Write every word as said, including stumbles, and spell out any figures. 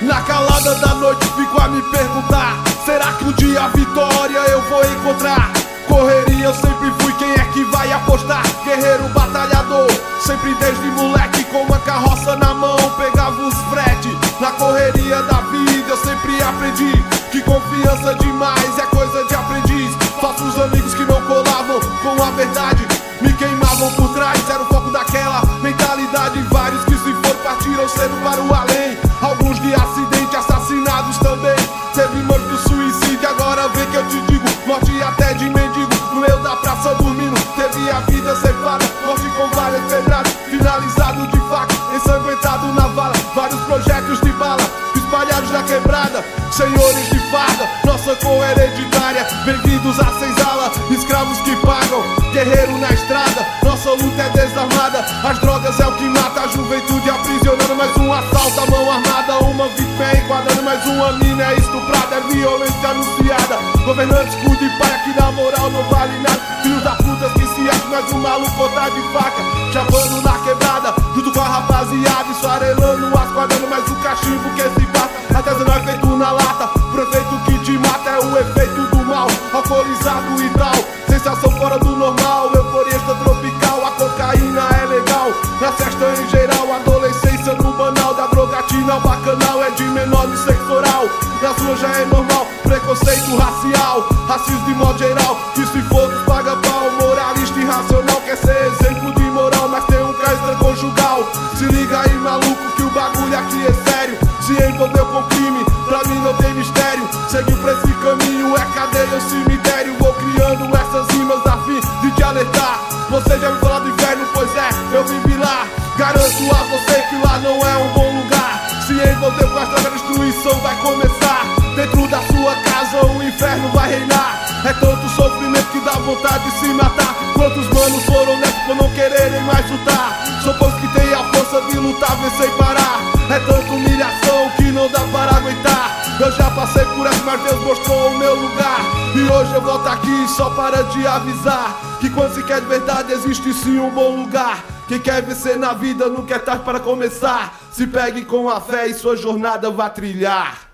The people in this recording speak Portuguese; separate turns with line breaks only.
na calada da noite fico a me perguntar: será que um dia a vitória eu vou encontrar? Correria eu sempre fui, quem é que vai apostar? Guerreiro batalhador, sempre desde moleque, com uma carroça na mão pegava os frete. Na correria da vida eu sempre aprendi que confiança demais é coisa de aprendiz. Falsos amigos que não colavam com a verdade me queimavam por trás, era o foco daquela mentalidade. Vários que se foram partiram cedo para o além, alguns de acidente, assassinados também. Teve morte do suicídio, agora vem que eu te digo, morte até de mendigo no meio da praça dormindo. Teve a vida ceifada, morte com várias pedradas, finalizado de faca, ensanguentado na vala. Vários projéteis de bala espalhados na quebrada, senhores de farda, nossa cor hereditária. Bem-vindos à senzala, escravos que pagam, guerreiro na estrada, nossa luta é desarmada. As drogas é o que mata, a juventude aprisionando. Mais um assalto à mão armada, uma vítima é enquadrando, mais uma mina é estuprada, é violência anunciada. Governantes cu de pai, que na moral não vale nada. Filhos da puta que se acham, mais um maluco tá de faca, chavando na quebrada, junto com a rapaziada, esfarelando, asquadando mais um cachimbo que se bata. Artesanal é feito na lata, prefeito que te mata é o efeito do mal, alcoolizado e tal, sensação fora do normal, euforia tropical, a cocaína é legal, na festa em geral, adolescência no banal, da drogatina ao bacanal, é de menor no sexo oral, nas ruas já é normal, preconceito racial, racismo de modo geral, que se for dos paga pau, moralista irracional, quer ser exemplo de moral, mas tem um cara extraconjugal. Se liga aí maluco que o bagulho aqui é sério, se envolveu com crime, pra mim não tem mistério, seguiu pra esse caminho, é cadeia ou cemitério, vou criando essas rimas a fim de te alertar. Você já me falou do inferno, pois é, eu vivi lá, garanto a você que lá não é um bom lugar. Se envolver com as drogas, a destruição vai começar, dentro da sua casa o inferno vai reinar. É tanto sofrimento que dá vontade de se matar. Quantos manos foram nesses por não quererem mais lutar? Sou poucos que tem a força de lutar, ver sem parar. É tanta humilhação que não dá para aguentar. Eu já passei por essa, mas Deus mostrou o meu lugar. E hoje eu volto aqui só para te avisar que quando se quer de verdade existe sim um bom lugar. Quem quer vencer na vida nunca é tarde para começar. Se pegue com a fé e sua jornada vá trilhar.